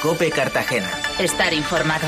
COPE Cartagena. Estar informado.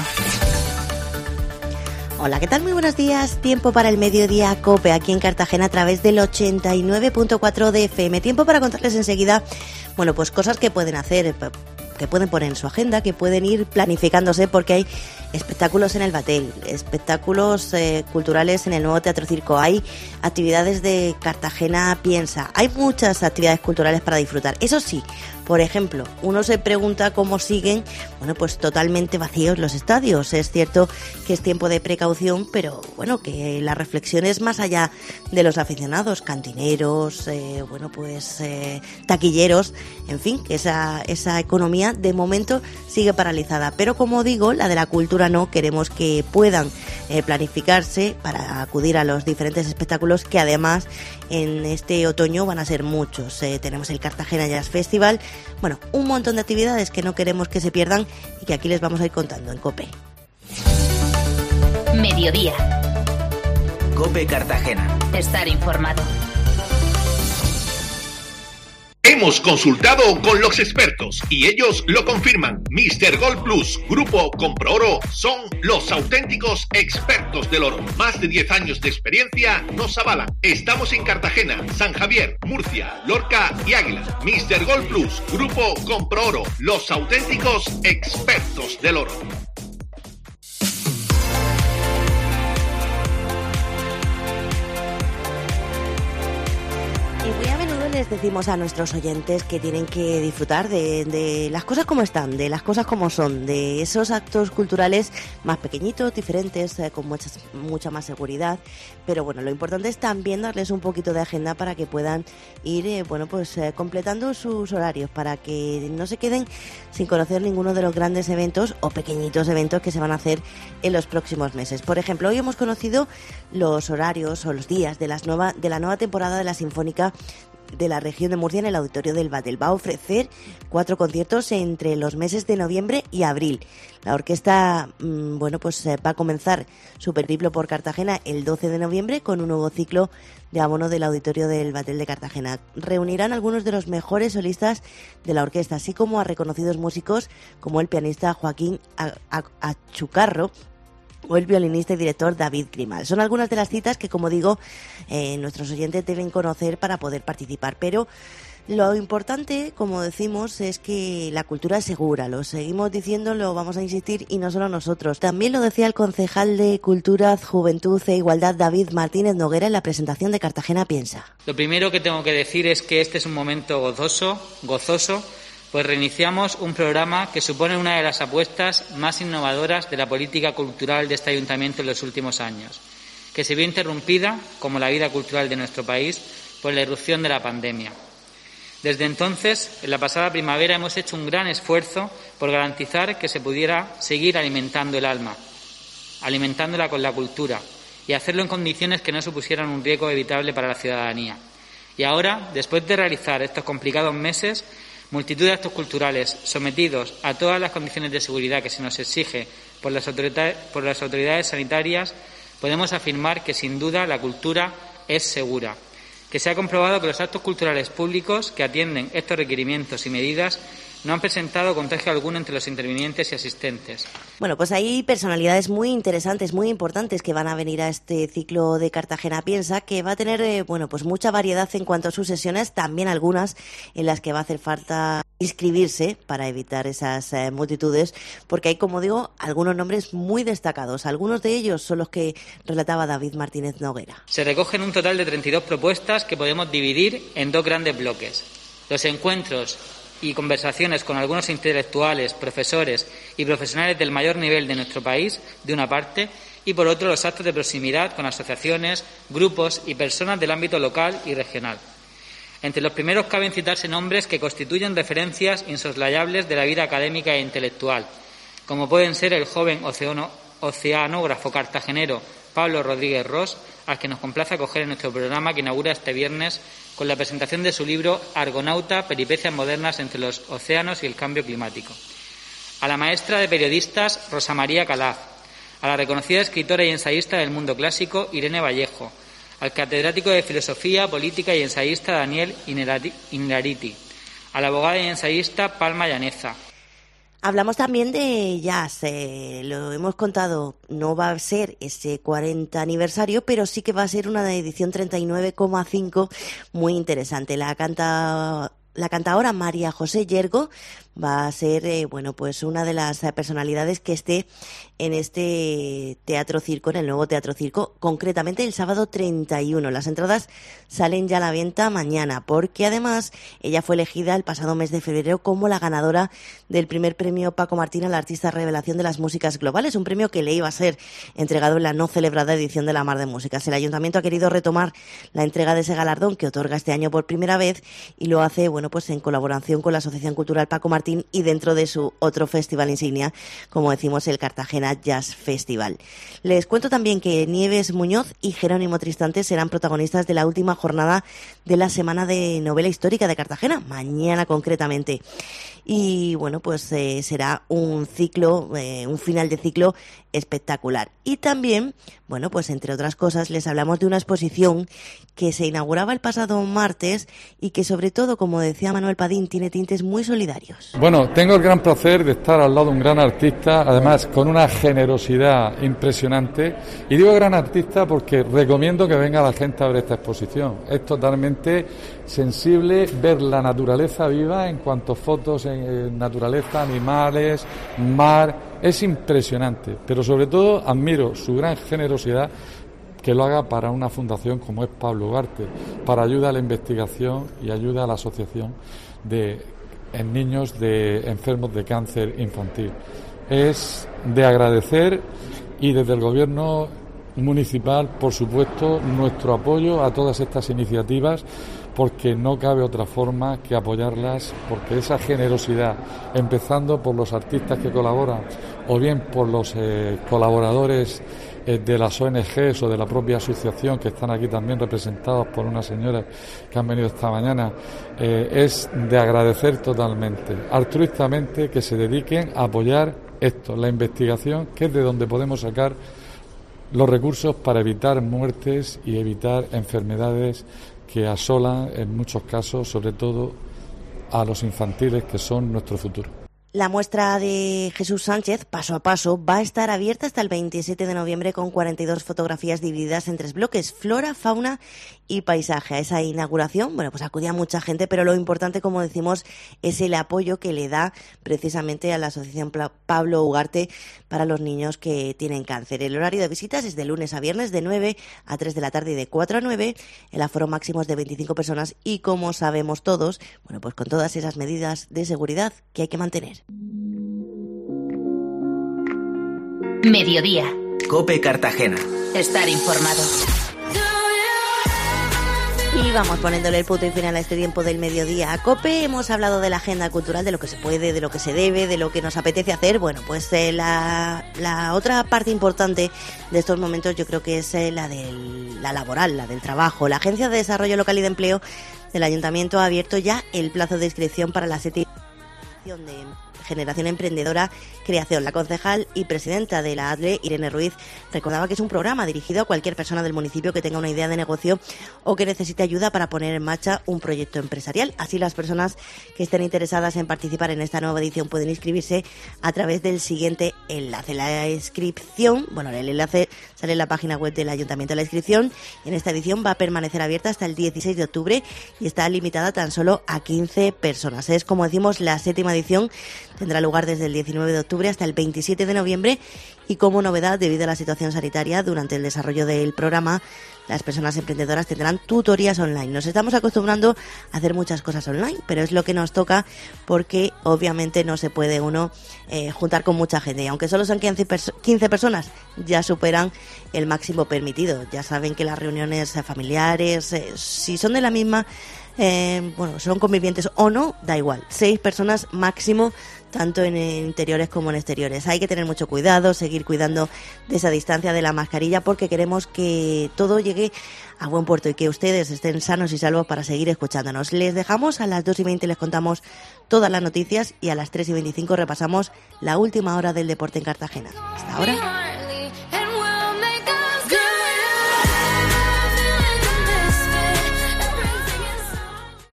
Hola, ¿qué tal? Muy buenos días. Tiempo para el mediodía COPE aquí en Cartagena a través del 89.4 de FM. Tiempo para contarles enseguida, pues cosas que pueden hacer, que pueden poner en su agenda, que pueden ir planificándose porque hay espectáculos en el Batel, espectáculos culturales en el nuevo Teatro Circo, hay actividades de Cartagena Piensa, hay muchas actividades culturales para disfrutar. Eso sí, por ejemplo, uno se pregunta cómo siguen, pues totalmente vacíos los estadios. Es cierto que es tiempo de precaución, pero que la reflexión es más allá de los aficionados, cantineros, taquilleros, en fin, que esa economía de momento sigue paralizada. Pero como digo, la de la cultura no, queremos que puedan planificarse para acudir a los diferentes espectáculos que además en este otoño van a ser muchos. Tenemos el Cartagena Jazz Festival, un montón de actividades que no queremos que se pierdan y que aquí les vamos a ir contando en COPE. Mediodía. COPE Cartagena. Estar informado. Hemos consultado con los expertos y ellos lo confirman. Mr. Gold Plus, Grupo Comprooro, son los auténticos expertos del oro. Más de 10 años de experiencia nos avalan. Estamos en Cartagena, San Javier, Murcia, Lorca y Águila. Mr. Gold Plus, Grupo Comprooro, los auténticos expertos del oro. Les decimos a nuestros oyentes que tienen que disfrutar de las cosas como están, de las cosas como son, de esos actos culturales más pequeñitos, diferentes, con mucha más seguridad. Pero lo importante es también darles un poquito de agenda para que puedan ir completando sus horarios, para que no se queden sin conocer ninguno de los grandes eventos o pequeñitos eventos que se van a hacer en los próximos meses. Por ejemplo, hoy hemos conocido los horarios o los días de la nueva temporada de la Sinfónica de la región de Murcia en el Auditorio del Batel. Va a ofrecer 4 conciertos entre los meses de noviembre y abril. La orquesta va a comenzar su periplo por Cartagena el 12 de noviembre con un nuevo ciclo de abono del Auditorio del Batel de Cartagena. Reunirán algunos de los mejores solistas de la orquesta, así como a reconocidos músicos como el pianista Joaquín Achucarro o el violinista y director David Grimal. Son algunas de las citas que, como digo, nuestros oyentes deben conocer para poder participar. Pero lo importante, como decimos, es que la cultura es segura. Lo seguimos diciendo, lo vamos a insistir, y no solo nosotros. También lo decía el concejal de Cultura, Juventud e Igualdad, David Martínez Noguera, en la presentación de Cartagena Piensa. Lo primero que tengo que decir es que este es un momento gozoso, pues reiniciamos un programa que supone una de las apuestas más innovadoras de la política cultural de este ayuntamiento en los últimos años, que se vio interrumpida, como la vida cultural de nuestro país, por la irrupción de la pandemia. Desde entonces, en la pasada primavera, hemos hecho un gran esfuerzo por garantizar que se pudiera seguir alimentando el alma, alimentándola con la cultura, y hacerlo en condiciones que no supusieran un riesgo evitable para la ciudadanía. Y ahora, después de realizar estos complicados meses, multitud de actos culturales sometidos a todas las condiciones de seguridad que se nos exige por las autoridades sanitarias, podemos afirmar que sin duda la cultura es segura, que se ha comprobado que los actos culturales públicos que atienden estos requerimientos y medidas no han presentado contagio alguno entre los intervinientes y asistentes. Pues hay personalidades muy interesantes, muy importantes que van a venir a este ciclo de Cartagena Piensa, que va a tener mucha variedad en cuanto a sus sesiones, también algunas en las que va a hacer falta inscribirse para evitar esas multitudes, porque hay, como digo, algunos nombres muy destacados. Algunos de ellos son los que relataba David Martínez Noguera. Se recogen un total de 32 propuestas que podemos dividir en 2 grandes bloques. Los encuentros y conversaciones con algunos intelectuales, profesores y profesionales del mayor nivel de nuestro país, de una parte, y por otro los actos de proximidad con asociaciones, grupos y personas del ámbito local y regional. Entre los primeros caben citarse nombres que constituyen referencias insoslayables de la vida académica e intelectual, como pueden ser el joven oceanógrafo cartagenero Pablo Rodríguez Ros, al que nos complace acoger en nuestro programa, que inaugura este viernes con la presentación de su libro Argonauta, peripecias modernas entre los océanos y el cambio climático. A la maestra de periodistas Rosa María Calaf, a la reconocida escritora y ensayista del mundo clásico Irene Vallejo, al catedrático de Filosofía, Política y ensayista Daniel Inariti, a la abogada y ensayista Palma Llaneza. Hablamos también de jazz, lo hemos contado, no va a ser ese 40 aniversario, pero sí que va a ser una edición 39,5 muy interesante. La cantadora María José Yergo va a ser, pues una de las personalidades que esté en este Teatro Circo, en el nuevo Teatro Circo, concretamente el sábado 31. Las entradas salen ya a la venta mañana, porque además ella fue elegida el pasado mes de febrero como la ganadora del primer premio Paco Martín a la artista revelación de las músicas globales, un premio que le iba a ser entregado en la no celebrada edición de la Mar de Músicas. El Ayuntamiento ha querido retomar la entrega de ese galardón que otorga este año por primera vez y lo hace, pues en colaboración con la Asociación Cultural Paco Martín y dentro de su otro festival insignia, como decimos, el Cartagena Jazz Festival. Les cuento también que Nieves Muñoz y Jerónimo Tristante serán protagonistas de la última jornada de la Semana de Novela Histórica de Cartagena, mañana concretamente. Y será un ciclo, un final de ciclo espectacular. Y también, entre otras cosas, les hablamos de una exposición que se inauguraba el pasado martes y que sobre todo, como decía Manuel Padín, tiene tintes muy solidarios. Bueno, tengo el gran placer de estar al lado de un gran artista, además con una generosidad impresionante. Y digo gran artista porque recomiendo que venga la gente a ver esta exposición. Es totalmente sensible ver la naturaleza viva en cuanto a fotos en naturaleza, animales, mar. Es impresionante, pero sobre todo admiro su gran generosidad que lo haga para una fundación como es Pablo Ugarte, para ayuda a la investigación y ayuda a la asociación en niños de enfermos de cáncer infantil. Es de agradecer y desde el Gobierno municipal, por supuesto, nuestro apoyo a todas estas iniciativas, porque no cabe otra forma que apoyarlas, porque esa generosidad, empezando por los artistas que colaboran o bien por los colaboradores de las ONGs o de la propia asociación que están aquí también representados por unas señoras que han venido esta mañana, es de agradecer totalmente, altruistamente, que se dediquen a apoyar esto, la investigación, que es de donde podemos sacar los recursos para evitar muertes y evitar enfermedades que asolan en muchos casos, sobre todo a los infantiles, que son nuestro futuro. La muestra de Jesús Sánchez, Paso a Paso, va a estar abierta hasta el 27 de noviembre con 42 fotografías divididas en 3 bloques, flora, fauna y paisaje. A esa inauguración, acudía mucha gente, pero lo importante, como decimos, es el apoyo que le da precisamente a la Asociación Pablo Ugarte para los niños que tienen cáncer. El horario de visitas es de lunes a viernes de 9 a 3 de la tarde y de 4 a 9. El aforo máximo es de 25 personas y, como sabemos todos, con todas esas medidas de seguridad que hay que mantener. Mediodía. COPE Cartagena. Estar informado. Y vamos poniéndole el punto y final a este tiempo del mediodía. A COPE hemos hablado de la agenda cultural, de lo que se puede, de lo que se debe, de lo que nos apetece hacer. La otra parte importante de estos momentos yo creo que es la laboral, la del trabajo. La Agencia de Desarrollo Local y de Empleo del Ayuntamiento ha abierto ya el plazo de inscripción para la séptima edición de Generación Emprendedora Creación. La concejal y presidenta de la ADLE, Irene Ruiz, recordaba que es un programa dirigido a cualquier persona del municipio que tenga una idea de negocio o que necesite ayuda para poner en marcha un proyecto empresarial. Así, las personas que estén interesadas en participar en esta nueva edición pueden inscribirse a través del siguiente enlace. La inscripción, el enlace sale en la página web del Ayuntamiento. La inscripción en esta edición va a permanecer abierta hasta el 16 de octubre y está limitada tan solo a 15 personas. Es, como decimos, la séptima edición. Tendrá lugar desde el 19 de octubre hasta el 27 de noviembre y, como novedad, debido a la situación sanitaria, durante el desarrollo del programa, las personas emprendedoras tendrán tutorías online. Nos estamos acostumbrando a hacer muchas cosas online, pero es lo que nos toca porque obviamente no se puede uno juntar con mucha gente. Y aunque solo son 15 personas, ya superan el máximo permitido. Ya saben que las reuniones familiares, si son de la misma, son convivientes o no, da igual. 6 personas máximo, tanto en interiores como en exteriores. Hay que tener mucho cuidado, seguir cuidando de esa distancia, de la mascarilla, porque queremos que todo llegue a buen puerto y que ustedes estén sanos y salvos para seguir escuchándonos. Les dejamos a las 2:20, les contamos todas las noticias y a las 3:25 repasamos la última hora del deporte en Cartagena. Hasta ahora.